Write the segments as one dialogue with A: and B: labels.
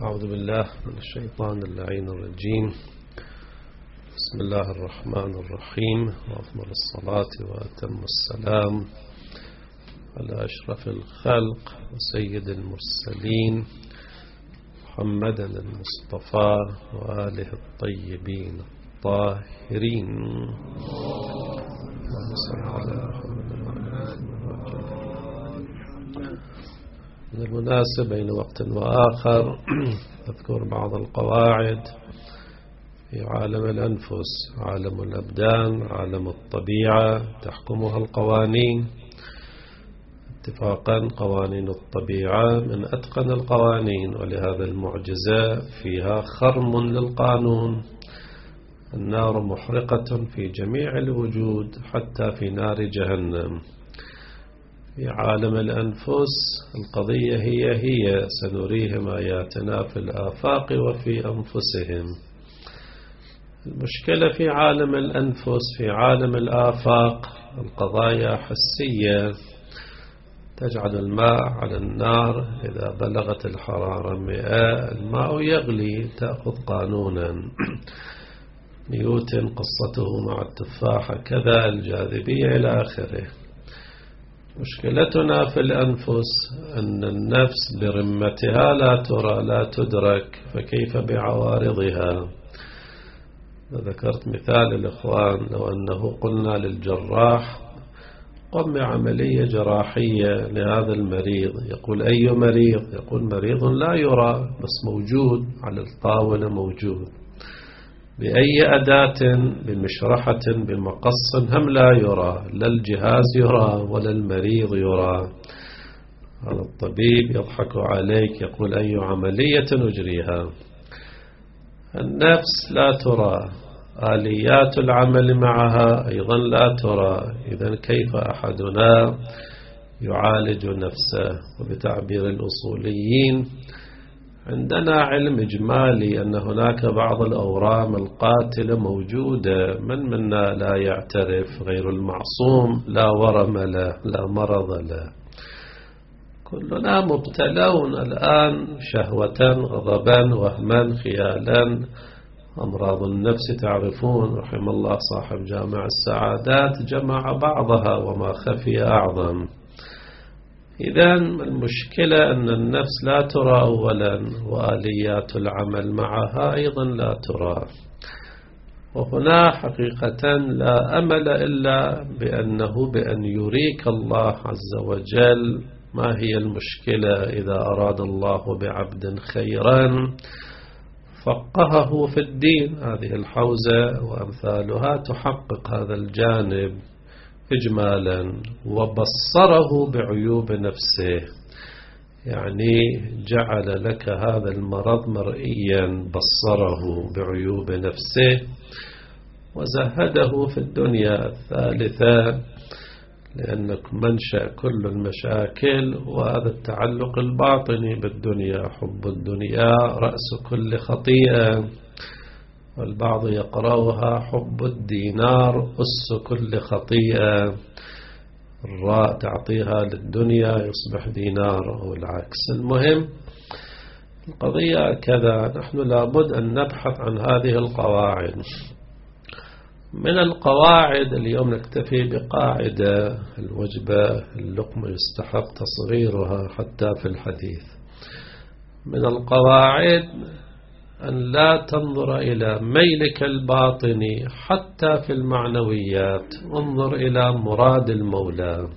A: أعوذ بالله من الشيطان اللعين الرجيم. بسم الله الرحمن الرحيم، وأفضل الصلاة وأتم السلام على أشرف الخلق وسيد المرسلين محمد المصطفى وآله الطيبين الطاهرين. من المناسب بين وقت وآخر أذكر بعض القواعد في عالم الأنفس، عالم الأبدان، عالم الطبيعة تحكمها القوانين. اتفاقا قوانين الطبيعة من أتقن القوانين، ولهذا المعجزة فيها خرم للقانون. النار محرقة في جميع الوجود حتى في نار جهنم. في عالم الأنفس القضية هي سنريهم آياتنا في الآفاق وفي أنفسهم. المشكلة في عالم الأنفس، في عالم الآفاق القضايا حسية. تجعل الماء على النار، إذا بلغت الحرارة 100 الماء يغلي، تأخذ قانونا. نيوتن قصته مع التفاحة كذا، الجاذبية إلى آخره. مشكلتنا في الأنفس أن النفس برمتها لا ترى لا تدرك، فكيف بعوارضها؟ ذكرت مثال الإخوان، لو أنه قلنا للجراح قم بعملية جراحية لهذا المريض، يقول أي مريض؟ يقول مريض لا يرى بس موجود على الطاولة، موجود بأي أداة، بمشرحة، بمقص، هم لا يرى، لا الجهاز يرى ولا المريض يرى. هذا الطبيب يضحك عليك، يقول أي عملية نجريها؟ النفس لا ترى، آليات العمل معها أيضا لا ترى. إذن كيف أحدنا يعالج نفسه؟ وبتعبير الأصوليين عندنا علم إجمالي أن هناك بعض الأورام القاتلة موجودة، من منا لا يعترف؟ غير المعصوم لا ورم له، لا مرض له. كلنا مبتلون الآن، شهوة، غضبا، وهما، خيالا، أمراض النفس. تعرفون رحم الله صاحب جامع السعادات جمع بعضها، وما خفي أعظم. إذن المشكلة أن النفس لا ترى أولا، وآليات العمل معها أيضا لا ترى. وهنا حقيقة لا أمل إلا بأن يريك الله عز وجل ما هي المشكلة. إذا أراد الله بعبد خيرا فقهه في الدين. هذه الحوزة وأمثالها تحقق هذا الجانب إجمالا، وبصره بعيوب نفسه، يعني جعل لك هذا المرض مرئيا، بصره بعيوب نفسه، وزهده في الدنيا الثالثة، لأنك منشأ كل المشاكل، وهذا التعلق الباطني بالدنيا. حب الدنيا رأس كل خطيئة، والبعض يقرأها حب الدينار أس كل خطيئة. الراء تعطيها للدنيا يصبح دينار، أو العكس. المهم القضية كذا. نحن لابد أن نبحث عن هذه القواعد. من القواعد اليوم نكتفي بقاعدة: الوجبة اللقمة يستحق تصغيرها حتى في الحديث. من القواعد أن لا تنظر إلى ميلك الباطني حتى في المعنويات، انظر إلى مراد المولى.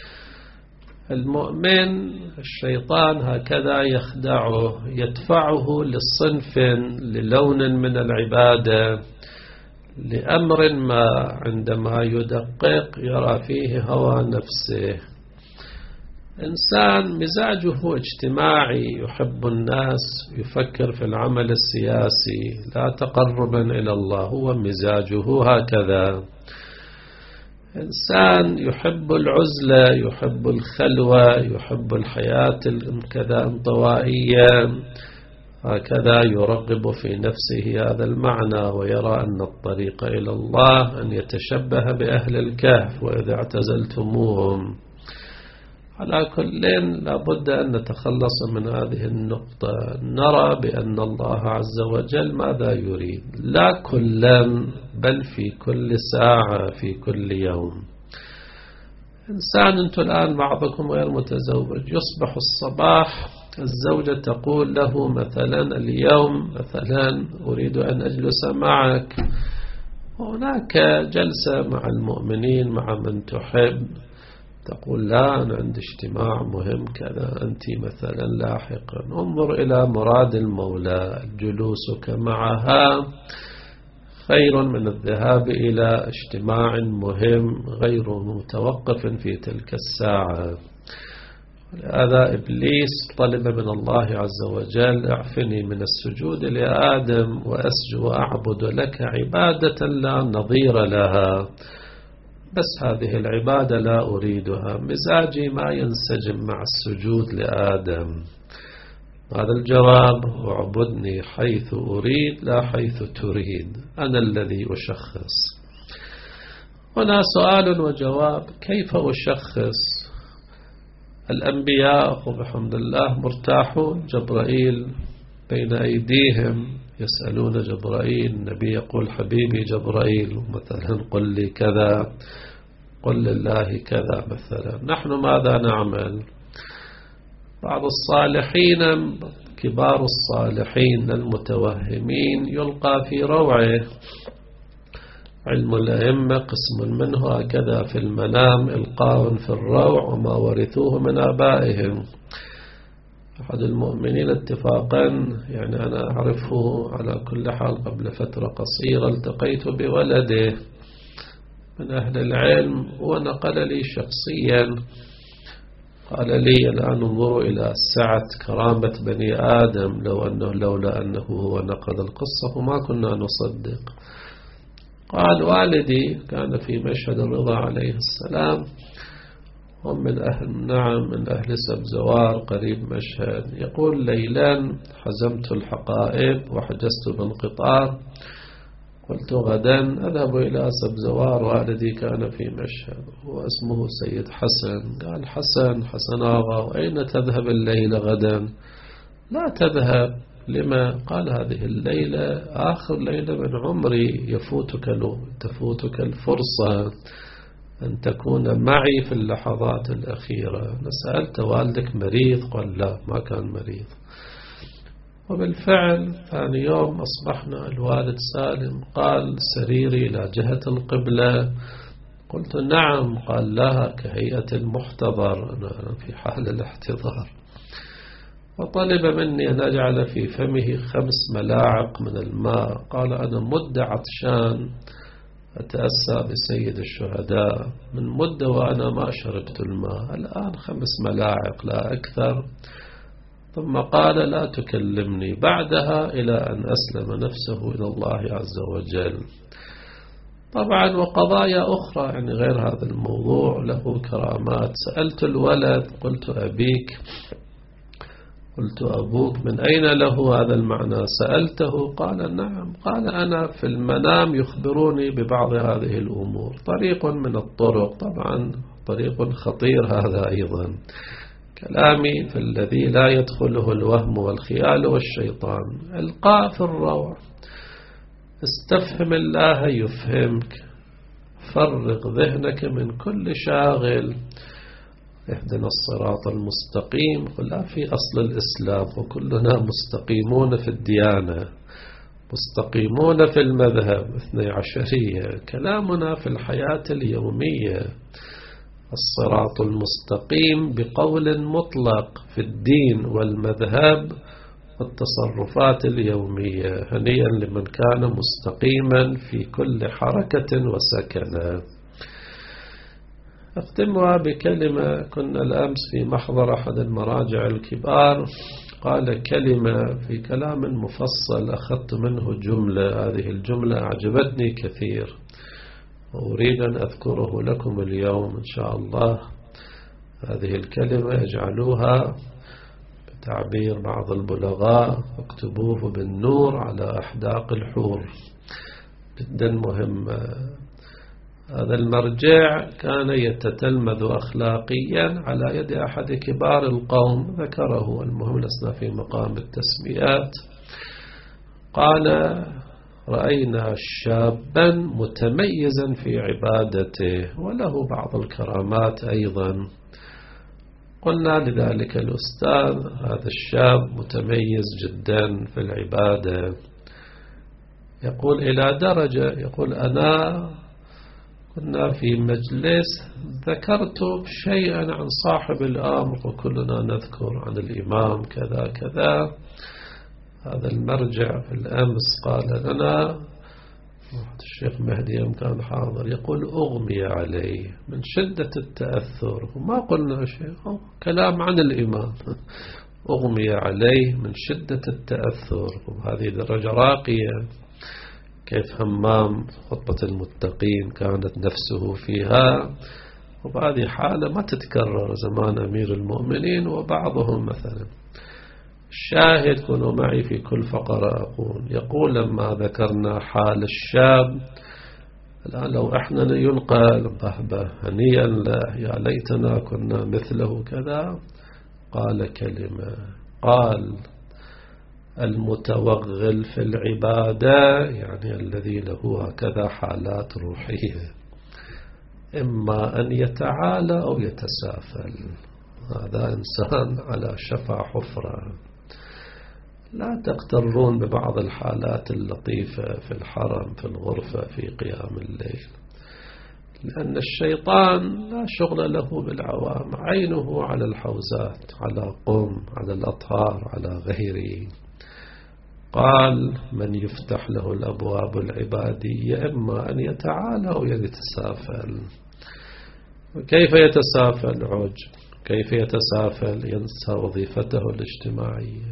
A: المؤمن الشيطان هكذا يخدعه، يدفعه للصنف، للون من العبادة، لأمر ما. عندما يدقق يرى فيه هوى نفسه. إنسان مزاجه اجتماعي، يحب الناس، يفكر في العمل السياسي، لا تقربا إلى الله، هو مزاجه هكذا. إنسان يحب العزلة، يحب الخلوة، يحب الحياة كذا انطوائية، هكذا يرغب في نفسه هذا المعنى، ويرى أن الطريق إلى الله أن يتشبه بأهل الكهف وإذا اعتزلتموهم. على كل لابد أن نتخلص من هذه النقطة. نرى بأن الله عز وجل ماذا يريد، لا كلا بل في كل ساعة في كل يوم. إنسان أنت الآن بعضكم غير متزوج، يصبح الصباح الزوجة تقول له مثلا اليوم مثلا أريد أن أجلس معك، هناك جلسة مع المؤمنين مع من تحب، تقول لا أنا عندي اجتماع مهم كذا، أنت مثلا لاحقا. انظر إلى مراد المولى، جلوسك معها خير من الذهاب إلى اجتماع مهم غير متوقف في تلك الساعة. هذا إبليس طلب من الله عز وجل اعفني من السجود لآدم وأعبد لك عبادة لا نظير لها، بس هذه العبادة لا أريدها، مزاجي ما ينسجم مع السجود لآدم. هذا الجواب: اعبدني حيث أريد لا حيث تريد، أنا الذي أشخص. هنا سؤال وجواب: كيف أشخص؟ الأنبياء وبحمد الله مرتاحون، جبرائيل بين أيديهم يسألون جبرائيل، النبي يقول حبيبي جبرائيل مثلا قل لي كذا، قل لله كذا مثلا. نحن ماذا نعمل؟ بعض الصالحين كبار الصالحين المتوهمين يلقى في روعه علم الأئمة قسم منه هكذا في المنام إلقاء في الروع وما ورثوه من آبائهم. أحد المؤمنين اتفاقا، يعني أنا أعرفه على كل حال، قبل فترة قصيرة التقيت بولده من أهل العلم ونقل لي شخصيا، قال لي الآن انظروا إلى سعة كرامة بني آدم، لولا أنه هو نقل القصة وما كنا نصدق. قال والدي كان في مشهد الرضا عليه السلام، هم من أهل سبزوار قريب مشهد. يقول ليلا حزمت الحقائب وحجزت بالقطار، قلت غدا أذهب إلى سبزوار، والدي كان في مشهد واسمه سيد حسن. قال حسن آغا، وأين تذهب الليلة غدا؟ لا تذهب. لما؟ قال هذه الليلة آخر ليلة من عمري، تفوتك الفرصة أن تكون معي في اللحظات الأخيرة. أنا سألت والدك مريض؟ قال لا ما كان مريض. وبالفعل ثاني يوم أصبحنا الوالد سالم، قال سريري إلى جهة القبلة، قلت نعم، قال لها كهيئة المحتضر، أنا في حال الاحتضار. وطلب مني أن أجعل في فمه 5 ملاعق من الماء، قال أنا مدة عطشان أتأسى بسيد الشهداء، من مدة وأنا ما شربت الماء، الآن 5 ملاعق لا أكثر. ثم قال لا تكلمني بعدها إلى أن أسلم نفسه إلى الله عز وجل. طبعا وقضايا أخرى يعني غير هذا الموضوع له كرامات. سألت الولد قلت أبيك؟ قلت أبوك؟ من أين له هذا المعنى؟ سألته؟ قال نعم. قال أنا في المنام يخبروني ببعض هذه الأمور، طريق من الطرق، طبعا طريق خطير هذا أيضا. كلامي في الذي لا يدخله الوهم والخيال والشيطان، القاء في الروع، استفهم الله يفهمك، فرق ذهنك من كل شاغل، اهدنا الصراط المستقيم. قل في أصل الإسلام وكلنا مستقيمون في الديانة، مستقيمون في المذهب 12، كلامنا في الحياة اليومية الصراط المستقيم بقول مطلق في الدين والمذهب والتصرفات اليومية. هنيئا لمن كان مستقيما في كل حركة وسكنة. أختمها بكلمة. كنا الأمس في محضر أحد المراجع الكبار، قال كلمة في كلام مفصل أخذت منه جملة، هذه الجملة أعجبتني كثير وأريد أن أذكره لكم اليوم إن شاء الله. هذه الكلمة اجعلوها بتعبير بعض البلغاء اكتبوه بالنور على أحداق الحور، جدا مهمة. هذا المرجع كان يتتلمذ أخلاقيا على يد أحد كبار القوم ذكره، المهم لسنا في مقام التسميات. قال: رأينا شابا متميزا في عبادته وله بعض الكرامات أيضا. قلنا لذلك الأستاذ: هذا الشاب متميز جدا في العبادة. يقول: إلى درجة، يقول: أنا كنا في مجلس ذكرت شيئا عن صاحب الأمر وكلنا نذكر عن الإمام كذا كذا. هذا المرجع في الأمس قال لنا، الشيخ مهدي يوم كان حاضر، يقول: أغمي عليه من شدة التأثر، وما قلنا شيء، كلام عن الإمام. أغمي عليه من شدة التأثر، وهذه درجة راقية. كيف همام خطبة المتقين كانت نفسه فيها، وبهذه حالة ما تتكرر زمان أمير المؤمنين وبعضهم مثلا. الشاهد، كونوا معي في كل فقرة أقول، يقول: لما ذكرنا حال الشاب الآن لو احنا ينقل بهبه هنيئا له، يا ليتنا كنا مثله كذا، قال كلمة، قال: المتوغل في العبادة، يعني الذي له هكذا حالات روحية، إما أن يتعالى أو يتسافل. هذا إنسان على شفا حفرة. لا تغترون ببعض الحالات اللطيفة في الحرم في الغرفة في قيام الليل، لأن الشيطان لا شغل له بالعوام، عينه على الحوزات، على قم، على الأطهار، على غيره. قال: من يفتح له الأبواب العبادية إما أن يتعالى أو يتسافل. كيف يتسافل؟ عجب. كيف يتسافل؟ ينسى وظيفته الاجتماعية.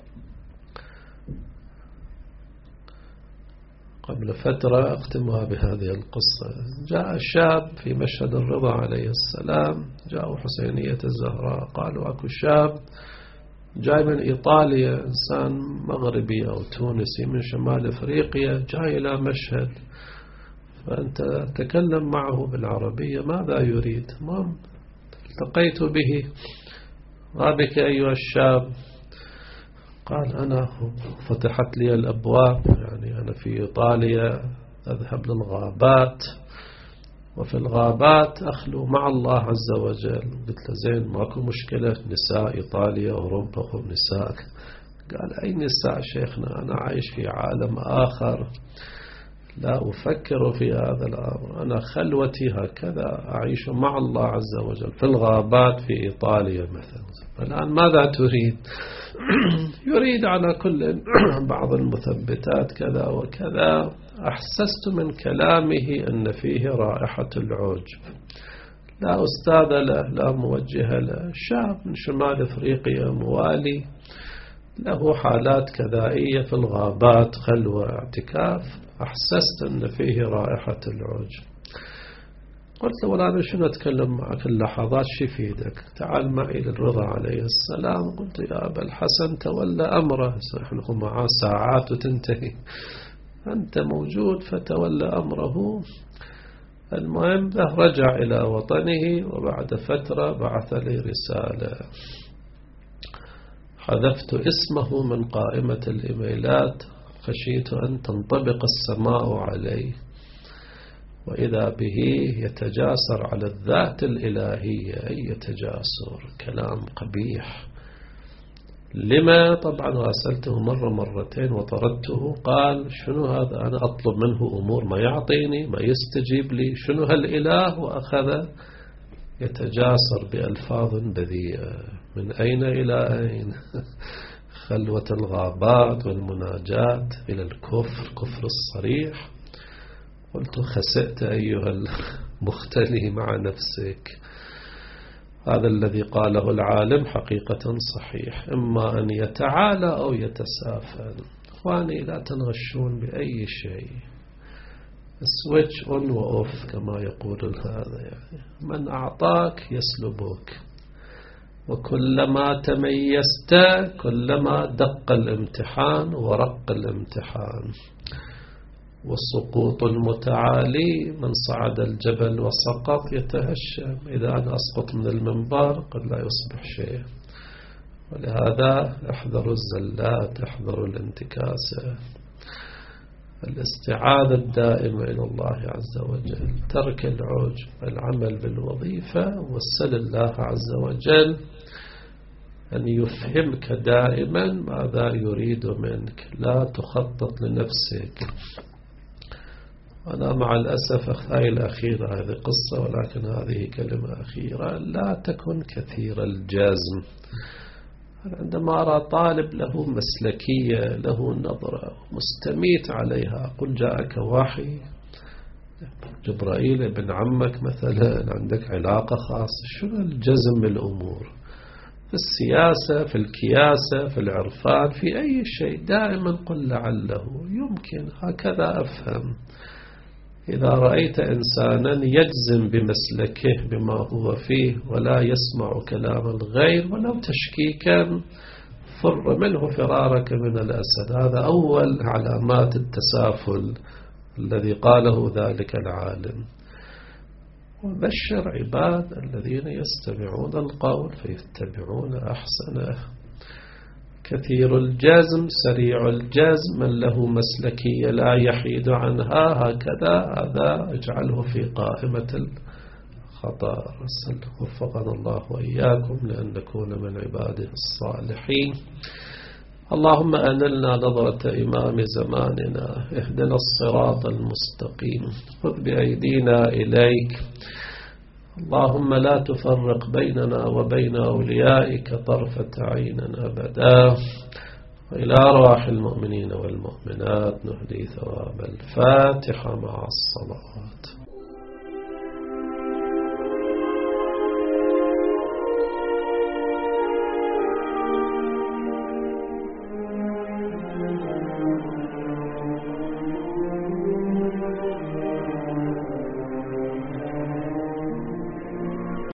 A: قبل فترة أختمها بهذه القصة. جاء شاب في مشهد الرضا عليه السلام، جاءوا حسينية الزهراء، قالوا: أكو شاب جاي من إيطاليا، إنسان مغربي أو تونسي من شمال أفريقيا، جاي إلى مشهد، فأنت تكلم معه بالعربية، ماذا يريد؟ المهم التقيت به: ما بك أيها الشاب؟ قال: أنا فتحت لي الأبواب، يعني أنا في إيطاليا أذهب للغابات، وفي الغابات أخلو مع الله عز وجل. قلت له: زين، ماكو مشكلة، نساء إيطاليا أوروبا هم نساء. قال: أي نساء شيخنا؟ أنا عايش في عالم آخر، لا أفكر في هذا الأمر، أنا خلوتي هكذا أعيش مع الله عز وجل في الغابات في إيطاليا مثلا. الآن ماذا تريد؟ يريد على كل بعض المثبتات كذا وكذا. أحسست من كلامه أن فيه رائحة العجب. لا أستاذ له، لا موجه له، شاب من شمال أفريقيا موالي، له حالات كذائية في الغابات، خلوة، اعتكاف. أحسست أن فيه رائحة العجب. قلت له: ولا أنا شنو أتكلم معك اللحظات، شي فيدك؟ تعال معي للرضا عليه السلام. قلت: يا أبا الحسن تولى أمره، نحن معاه ساعات وتنتهي، أنت موجود فتولى أمره. المهم رجع إلى وطنه، وبعد فترة بعث لي رسالة، حذفت اسمه من قائمة الإيميلات، خشيت أن تنطبق السماء عليه، وإذا به يتجاسر على الذات الإلهية. أي يتجاسر، كلام قبيح. لما؟ طبعا راسلته مرة مرتين وطردته. قال: شنو هذا؟ أنا أطلب منه أمور ما يعطيني، ما يستجيب لي، شنو هالإله؟ وأخذ يتجاسر بألفاظ بذيئة. من أين إلى أين؟ خلوة الغابات والمناجاة إلى الكفر، كفر الصريح. قلت: خسئت أيها المختلي مع نفسك. هذا الذي قاله العالم حقيقة صحيح، إما أن يتعالى أو يتسافل. إخواني، لا تنغشون بأي شيء، switch on و off كما يقول هذا. يعني من أعطاك يسلبك، وكلما تميزت كلما دق الامتحان ورق الامتحان. والسقوط المتعالي، من صعد الجبل وسقط يتهشم، إذا أنا أسقط من المنبر قد لا يصبح شيء. ولهذا احذروا الزلات، احذروا الانتكاسة. الاستعاذة الدائمة إلى الله عز وجل، ترك العجب، العمل بالوظيفة، وسل الله عز وجل أن يفهمك دائما ماذا يريد منك. لا تخطط لنفسك. أنا مع الأسف هاي الأخيرة، هذه قصة ولكن هذه كلمة أخيرة، لا تكن كثير الجزم. عندما أرى طالب له مسلكية، له نظرة مستميت عليها، قل جاءك وحي جبرائيل ابن عمك مثلا، عندك علاقة خاصة، شنو الجزم بالأمور؟ في السياسة، في الكياسة، في العرفان، في أي شيء دائما قل لعله يمكن، هكذا أفهم. إذا رأيت إنسانا يجزم بمسلكه بما هو فيه ولا يسمع كلام الغير ولو تشكيكا، فر منه فرارك من الأسد. هذا أول علامات التسافل الذي قاله ذلك العالم. وبشر عباد الذين يستمعون القول فيتبعون أحسنه. كثير الجزم، سريع الجزم، من له مسلكية لا يحيد عنها، هكذا هذا اجعله في قائمة الخطر. وفقنا الله وإياكم لأن نكون من عباده الصالحين. اللهم أنلنا نظرة إمام زماننا، اهدنا الصراط المستقيم، خذ بأيدينا إليك. اللهم لا تفرق بيننا وبين أوليائك طرفة عين أبدا. وإلى أرواح المؤمنين والمؤمنات نهدي ثواب الفاتحة مع الصلوات.